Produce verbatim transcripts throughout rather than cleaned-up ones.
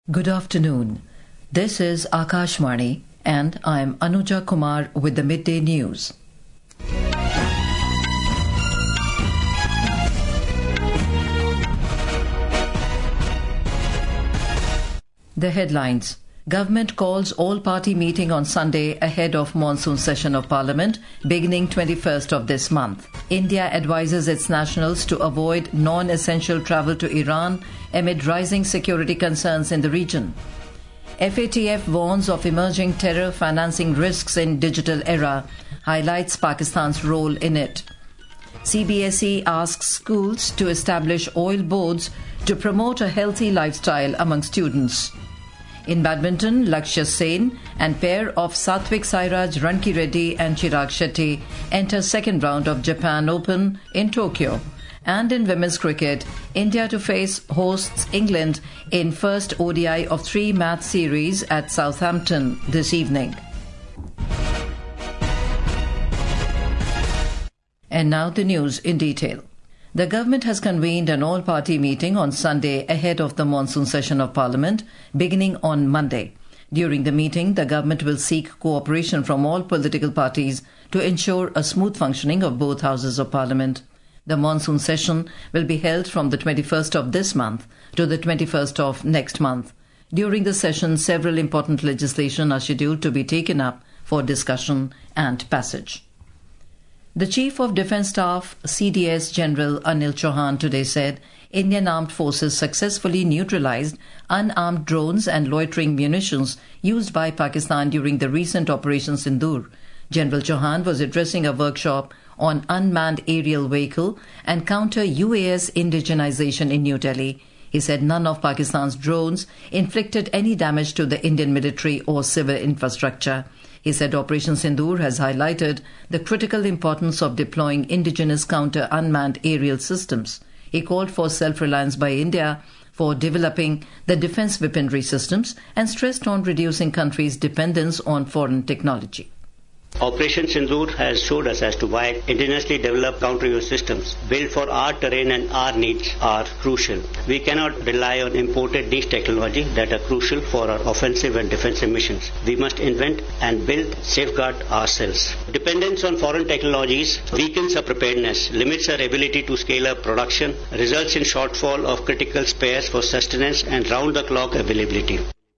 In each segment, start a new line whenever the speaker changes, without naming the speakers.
Good afternoon. This is Akashvani and I'm Anuja Kumar with the Midday News. The headlines. Government calls all-party meeting on Sunday ahead of monsoon session of Parliament beginning twenty-first of this month. India advises its nationals to avoid non-essential travel to Iran amid rising security concerns in the region. F A T F warns of emerging terror financing risks in digital era, highlights Pakistan's role in it. C B S E asks schools to establish oil boards to promote a healthy lifestyle among students. In badminton, Lakshya Sen and pair of Satvik Sairaj Rankireddy and Chirag Shetty enter second round of Japan Open in Tokyo. And in women's cricket, India to face hosts England in first O D I of three-match series at Southampton this evening. And now the news in detail. The government has convened an all-party meeting on Sunday ahead of the monsoon session of Parliament beginning on Monday. During the meeting, the government will seek cooperation from all political parties to ensure a smooth functioning of both houses of Parliament. The monsoon session will be held from the twenty-first of this month to the twenty-first of next month. During the session, several important legislation are scheduled to be taken up for discussion and passage. The Chief of Defence Staff, C D S General Anil Chauhan, today said Indian armed forces successfully neutralised unarmed drones and loitering munitions used by Pakistan during the recent Operation Sindoor. General Chauhan was addressing a workshop on unmanned aerial vehicle and counter U A S indigenization in New Delhi. He said none of Pakistan's drones inflicted any damage to the Indian military or civil infrastructure. He said Operation Sindoor has highlighted the critical importance of deploying indigenous counter-unmanned aerial systems. He called for self-reliance by India for developing the defence weaponry systems and stressed on reducing country's dependence on foreign technology.
Operation Sindoor has showed us as to why indigenously developed counter-U systems built for our terrain and our needs are crucial. We cannot rely on imported niche technology that are crucial for our offensive and defensive missions. We must invent and build, safeguard ourselves. Dependence on foreign technologies weakens our preparedness, limits our ability to scale up production, results in shortfall of critical spares for sustenance and round-the-clock availability.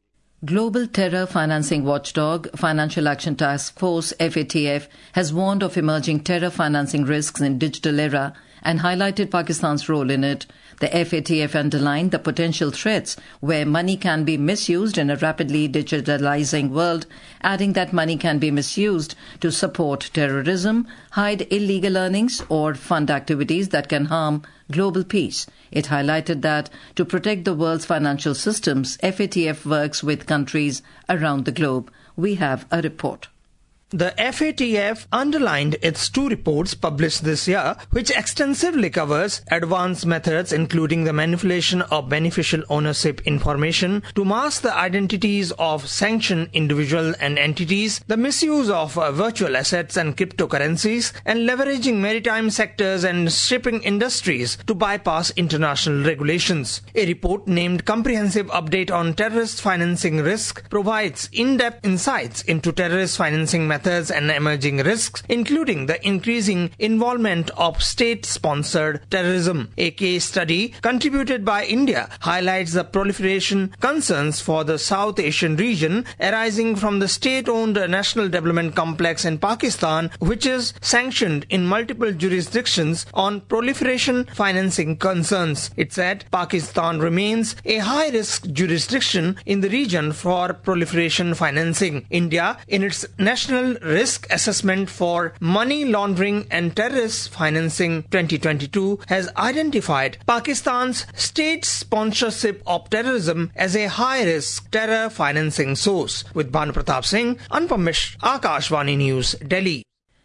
Global Terror Financing Watchdog, Financial Action Task Force, F A T F, has warned of emerging terror financing risks in digital era and highlighted Pakistan's role in it. The F A T F underlined the potential threats where money can be misused in a rapidly digitalizing world, adding that money can be misused to support terrorism, hide illegal earnings, or fund activities that can harm global peace. It highlighted that to protect the world's financial systems, F A T F works with countries around the globe. We have a report.
The F A T F underlined its two reports published this year, which extensively covers advanced methods including the manipulation of beneficial ownership information to mask the identities of sanctioned individuals and entities, the misuse of uh, virtual assets and cryptocurrencies, and leveraging maritime sectors and shipping industries to bypass international regulations. A report named Comprehensive Update on Terrorist Financing Risk provides in-depth insights into terrorist financing methods and emerging risks, including the increasing involvement of state-sponsored terrorism. A case study contributed by India highlights the proliferation concerns for the South Asian region arising from the state-owned National Development Complex in Pakistan, which is sanctioned in multiple jurisdictions on proliferation financing concerns. It said Pakistan remains a high-risk jurisdiction in the region for proliferation financing. India, in its National Risk Assessment for Money Laundering and Terrorist Financing twenty twenty-two, has identified Pakistan's state sponsorship of terrorism as a high-risk terror financing source. With Bhanu Pratap Singh, Anupam Mishra, Akashvani News, Delhi.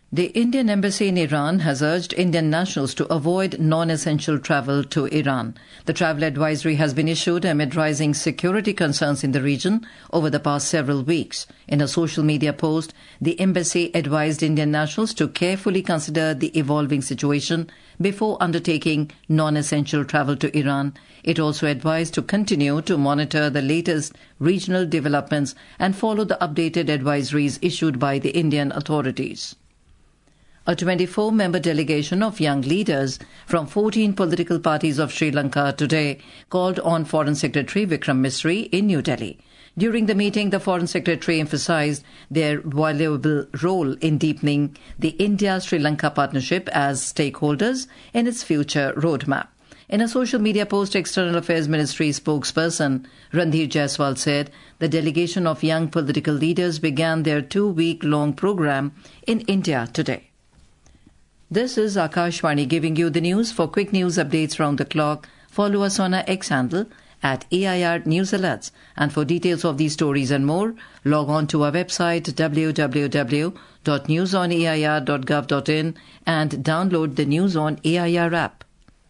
The Indian Embassy in Iran has urged Indian nationals to avoid non-essential travel to Iran. The travel advisory has been issued amid rising security concerns in the region over the past several weeks. In a social media post, the embassy advised Indian nationals to carefully consider the evolving situation before undertaking non-essential travel to Iran. It also advised to continue to monitor the latest regional developments and follow the updated advisories issued by the Indian authorities. A twenty-four member delegation of young leaders from fourteen political parties of Sri Lanka today called on Foreign Secretary Vikram Misri in New Delhi. During the meeting, the Foreign Secretary emphasized their valuable role in deepening the India-Sri Lanka partnership as stakeholders in its future roadmap. In a social media post, External Affairs Ministry spokesperson Randhir Jaiswal said the delegation of young political leaders began their two-week-long program in India today. This is Akashvani giving you the news. For quick news updates round the clock, follow us on our X handle at A I R News Alerts. And for details of these stories and more, log on to our website w w w dot news on a i r dot gov dot in and download the News on A I R app.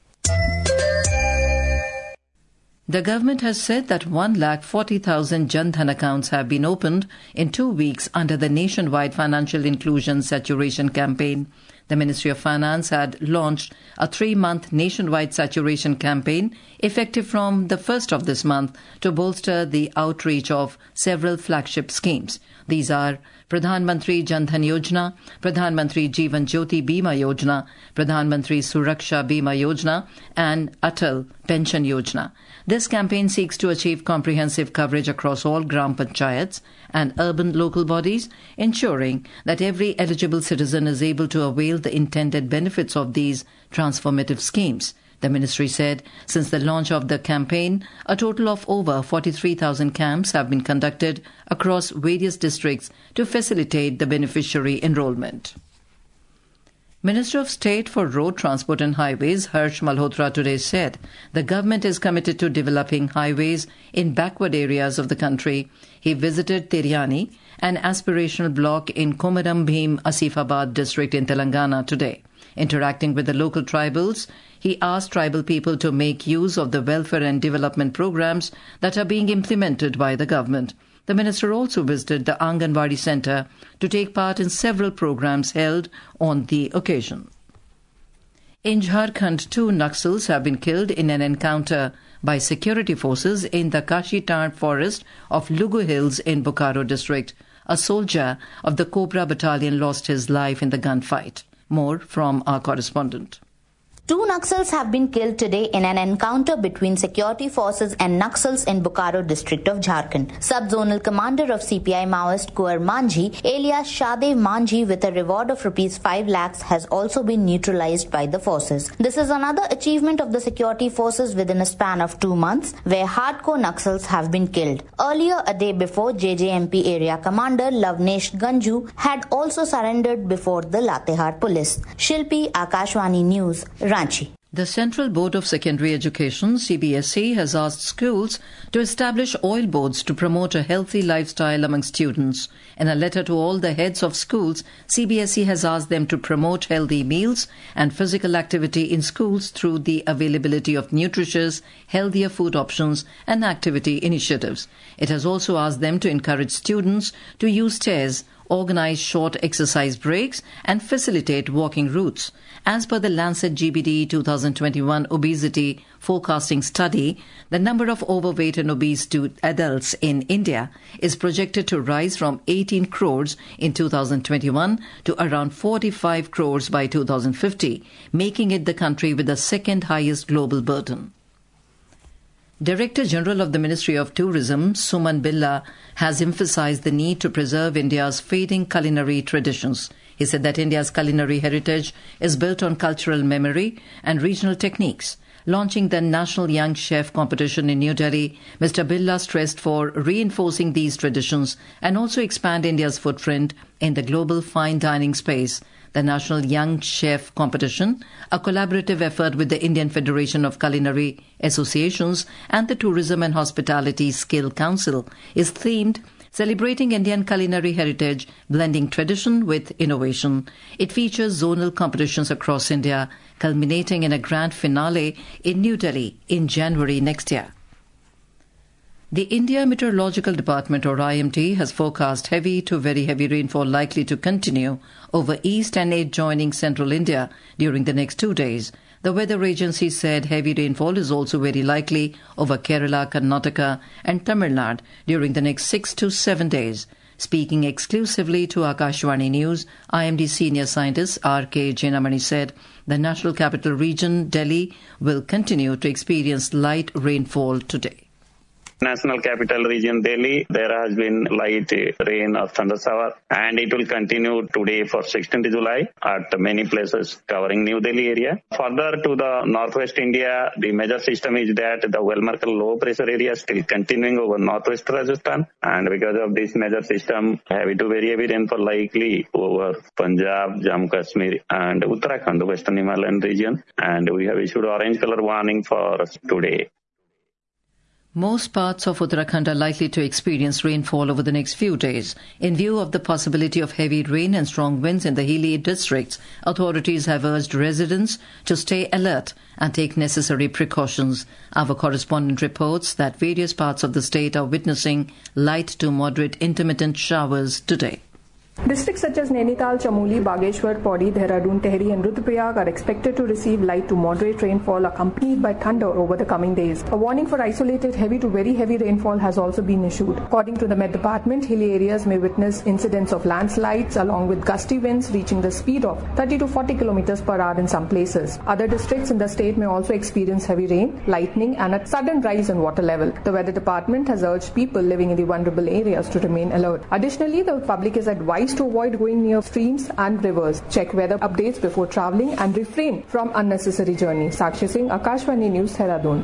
The government has said that one lakh forty thousand Jan Dhan accounts have been opened in two weeks under the nationwide financial inclusion saturation campaign. The Ministry of Finance had launched a three-month nationwide saturation campaign effective from the first of this month to bolster the outreach of several flagship schemes. These are Pradhan Mantri Jan Dhan Yojana, Pradhan Mantri Jeevan Jyoti Bima Yojana, Pradhan Mantri Suraksha Bima Yojana and Atal Pension Yojana. This campaign seeks to achieve comprehensive coverage across all Gram Panchayats and urban local bodies, ensuring that every eligible citizen is able to avail the intended benefits of these transformative schemes. The ministry said since the launch of the campaign, a total of over forty-three thousand camps have been conducted across various districts to facilitate the beneficiary enrollment. Minister of State for Road Transport and Highways Harsh Malhotra today said the government is committed to developing highways in backward areas of the country. He visited Tiryani, an aspirational block in Komaram Bhim Asifabad district in Telangana today. Interacting with the local tribals, he asked tribal people to make use of the welfare and development programs that are being implemented by the government. The minister also visited the Anganwadi Centre to take part in several programs held on the occasion. In Jharkhand, two Naxals have been killed in an encounter by security forces in the Kashi-Tar forest of Lugu Hills in Bokaro district. A soldier of the Cobra Battalion lost his life in the gunfight. More from our correspondent.
Two Naxals have been killed today in an encounter between security forces and Naxals in Bokaro district of Jharkhand. Sub-zonal commander of C P I Maoist Kuar Manjhi, alias Shadev Manjhi, with a reward of rupees five lakhs, has also been neutralized by the forces. This is another achievement of the security forces within a span of two months, where hardcore Naxals have been killed. Earlier, a day before, J J M P area commander Lavnesh Ganju had also surrendered before the Latehar police. Shilpi, Akashvani News, Ranchi.
The Central Board of Secondary Education, C B S E, has asked schools to establish oil boards to promote a healthy lifestyle among students. In a letter to all the heads of schools, C B S E has asked them to promote healthy meals and physical activity in schools through the availability of nutritious, healthier food options and activity initiatives. It has also asked them to encourage students to use stairs, organize short exercise breaks and facilitate walking routes. As per the Lancet G B D twenty twenty-one Obesity Forecasting Study, the number of overweight and obese adults in India is projected to rise from eighteen crores in two thousand twenty-one to around forty-five crores by two thousand fifty, making it the country with the second highest global burden. Director General of the Ministry of Tourism, Suman Billa, has emphasized the need to preserve India's fading culinary traditions. He said that India's culinary heritage is built on cultural memory and regional techniques. Launching the National Young Chef Competition in New Delhi, Mister Billa stressed for reinforcing these traditions and also expand India's footprint in the global fine dining space. The National Young Chef Competition, a collaborative effort with the Indian Federation of Culinary Associations and the Tourism and Hospitality Skill Council, is themed Celebrating Indian culinary heritage, blending tradition with innovation. It features zonal competitions across India, culminating in a grand finale in New Delhi in January next year. The India Meteorological Department, or I M D, has forecast heavy to very heavy rainfall likely to continue over east and adjoining central India during the next two days. The weather agency said heavy rainfall is also very likely over Kerala, Karnataka and Tamil Nadu during the next six to seven days. Speaking exclusively to Akashvani News, I M D senior scientist R K Jenamani said the National Capital Region, Delhi, will continue to experience light rainfall today.
National Capital Region Delhi, there has been light rain or thundershower, and it will continue today for sixteenth July at many places covering New Delhi area. Further to the northwest India, the major system is that the well-marked low pressure area is still continuing over northwest Rajasthan, and because of this major system, heavy to very heavy rainfall likely over Punjab, Jammu Kashmir and Uttarakhand, the western Himalayan region, and we have issued orange color warning for today.
Most parts of Uttarakhand are likely to experience rainfall over the next few days. In view of the possibility of heavy rain and strong winds in the hilly districts, authorities have urged residents to stay alert and take necessary precautions. Our correspondent reports that various parts of the state are witnessing light to moderate intermittent showers today.
Districts such as Nainital, Chamoli, Bageshwar, Pauri, Dehradun, Tehri and Rudraprayag are expected to receive light to moderate rainfall accompanied by thunder over the coming days. A warning for isolated heavy to very heavy rainfall has also been issued. According to the Met Department, hilly areas may witness incidents of landslides along with gusty winds reaching the speed of thirty to forty kilometers per hour in some places. Other districts in the state may also experience heavy rain, lightning and a sudden rise in water level. The Weather Department has urged people living in the vulnerable areas to remain alert. Additionally, the public is advised to avoid going near streams and rivers. Check weather updates before travelling and refrain from unnecessary journeys. Sakshi Singh, Akashvani News, Dehradun.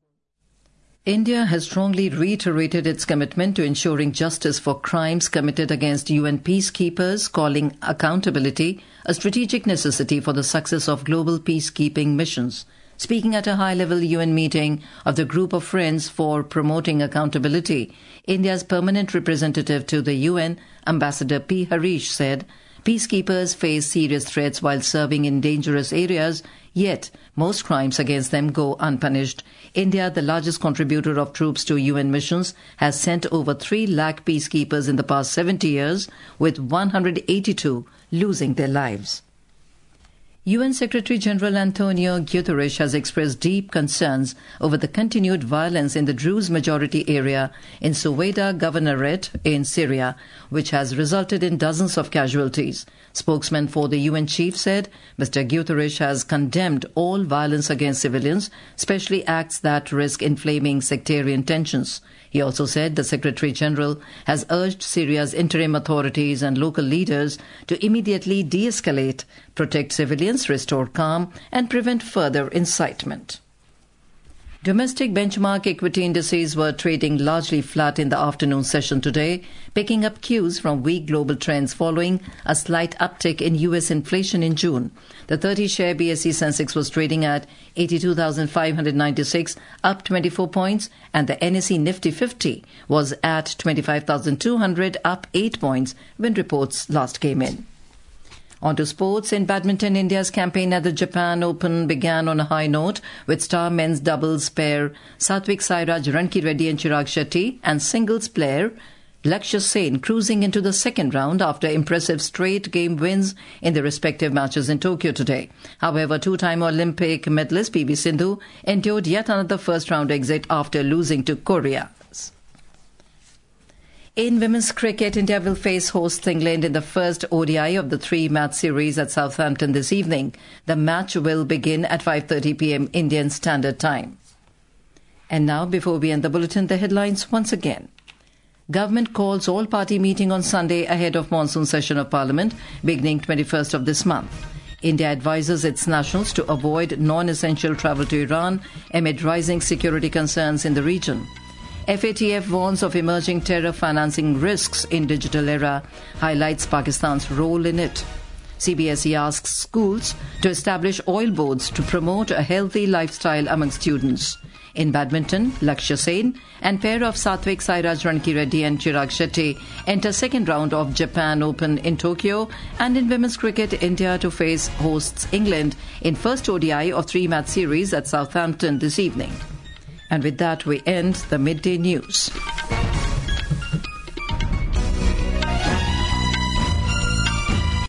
India has strongly reiterated its commitment to ensuring justice for crimes committed against U N peacekeepers, calling accountability a strategic necessity for the success of global peacekeeping missions. Speaking at a high-level U N meeting of the Group of Friends for Promoting Accountability, India's permanent representative to the U N, Ambassador P. Harish, said, peacekeepers face serious threats while serving in dangerous areas, yet most crimes against them go unpunished. India, the largest contributor of troops to U N missions, has sent over three lakh peacekeepers in the past seventy years, with one hundred eighty-two losing their lives. U N Secretary-General Antonio Guterres has expressed deep concerns over the continued violence in the Druze majority area in Suwaida Governorate in Syria, which has resulted in dozens of casualties. Spokesman for the U N chief said Mister Guterres has condemned all violence against civilians, especially acts that risk inflaming sectarian tensions. He also said the Secretary-General has urged Syria's interim authorities and local leaders to immediately de-escalate, protect civilians, restore calm and prevent further incitement. Domestic benchmark equity indices were trading largely flat in the afternoon session today, picking up cues from weak global trends following a slight uptick in U S inflation in June. The thirty-share B S E Sensex was trading at eighty-two thousand five hundred ninety-six, up twenty-four points, and the N S E Nifty fifty was at twenty-five thousand two hundred, up eight points when reports last came in. On to sports. In badminton, India's campaign at the Japan Open began on a high note with star men's doubles pair Satvik Sairaj Rankireddy and Chirag Shetty and singles player Lakshya Sen cruising into the second round after impressive straight-game wins in their respective matches in Tokyo today. However, two-time Olympic medalist P V Sindhu endured yet another first-round exit after losing to Korea. In women's cricket, India will face host England in the first O D I of the three-match series at Southampton this evening. The match will begin at five thirty p.m. Indian Standard Time. And now, before we end the bulletin, the headlines once again. Government calls all-party meeting on Sunday ahead of monsoon session of Parliament, beginning twenty-first of this month. India advises its nationals to avoid non-essential travel to Iran amid rising security concerns in the region. F A T F warns of emerging terror financing risks in digital era, highlights Pakistan's role in it. C B S E asks schools to establish oil boards to promote a healthy lifestyle among students. In badminton, Lakshya Sen and pair of Satvik Sairaj Rankireddy and Chirag Shetty enter second round of Japan Open in Tokyo. And in women's cricket, India to face hosts England in first O D I of three-match series at Southampton this evening. And with that, we end the midday news.